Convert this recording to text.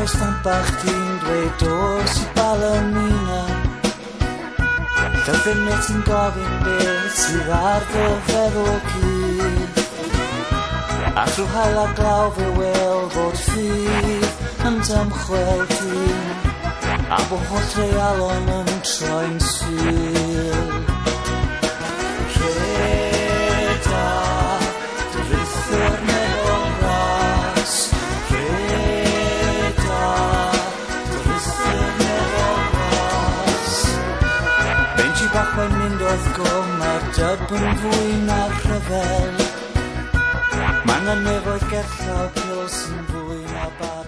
Cae stamp bach di'n dweud dos I Ballymena Doedd net yn gofyn beth sydd ar dy feddwl gydd A trwy hael a glaw fe weld fod ffydd yn dymchwel dyn A bod holl reialon yn troi'n syl Rheda, dy rythr meddwl ras Rheda, dy rythr meddwl ras Benji bach mae'n mynd oedd gom a'r dyb yn fwy na'r rhyfel Mae'n nefoedd gerllaw pils yn fwy na bar